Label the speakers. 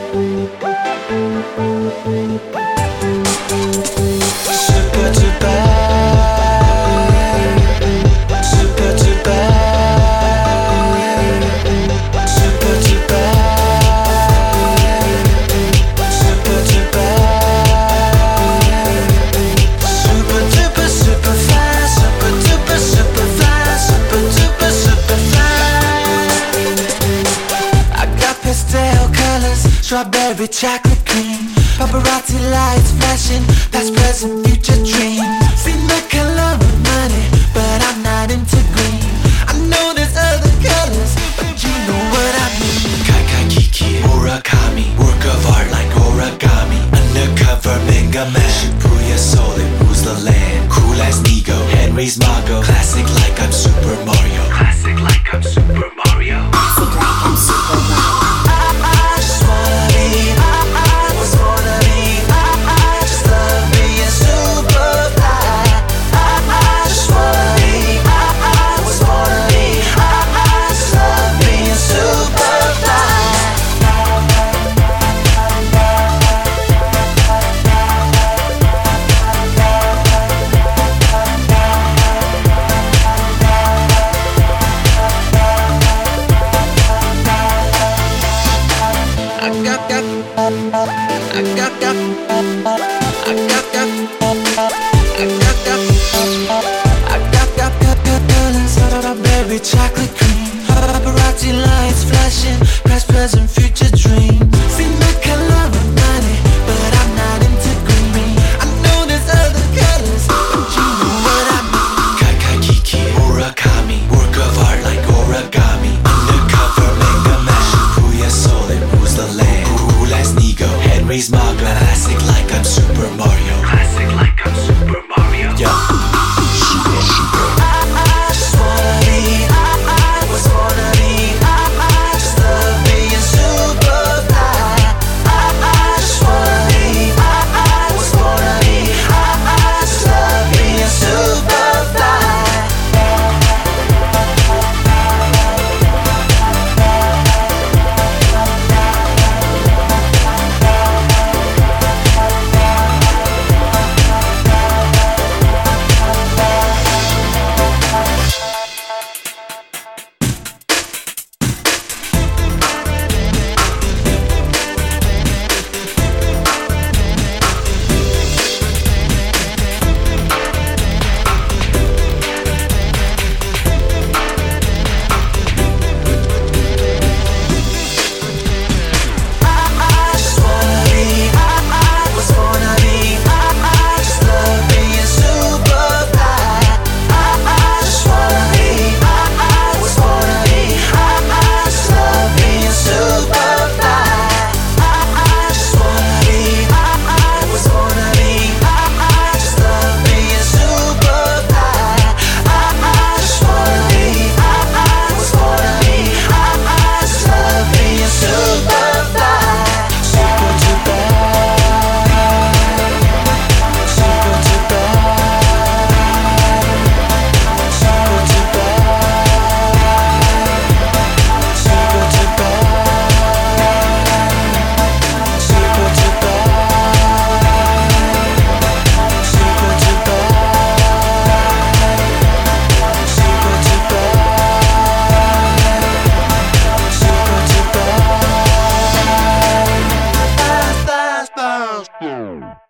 Speaker 1: Super duper, super duper, super duper, super duper, super duper, super fly, super duper, super fly, super duper, super fly. I got pastel colors, strawberry chocolate cream, paparazzi lights flashing, past, present, future dream. See the color of money, but I'm not into green. I know there's other colors, but you know what I mean. Kai Kiki, Murakami, work of art like origami. Undercover manga man, Shibuya Soul, it rules the land. Cool as Nigo, Henry's Mago. Classic like I'm Super Mario. Classic like I'm Super Mario.
Speaker 2: Classic like I'm Super Mario.
Speaker 1: I just wanna be, I just wanna be, I just love being super fly. I just wanna be, I just wanna be, I just love being super fly. Strawberry chocolate cream, paparazzi lights flashing, past, present, future dream. See the color of money, but I'm not into green. I know there's other colors, but you know what I mean. Kai Kiki, Murakami, work of art like origami. Undercover manga man, Shibuya Soul, it rules the land. Cool as Nigo, Henry's Mago. Classic like I'm Super Mario. Classic like I'm Super Mario. Yeah. I just wanna be, I just wanna be, I just love being super fly. I just wanna be, I just wanna be, I just love being super fly.
Speaker 3: Boom.